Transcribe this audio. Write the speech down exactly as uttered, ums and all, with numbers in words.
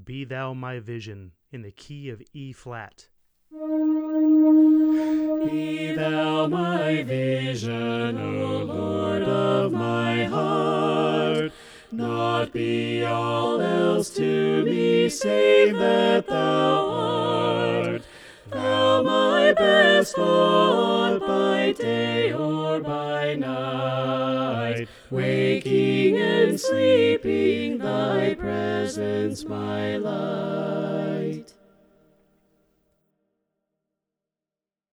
be thou my vision in the key of E flat. Be thou my vision, O Lord of my heart, not be all else to me save that thou art. Thou my best thought by day or by night, waking and sleeping, thy presence my light.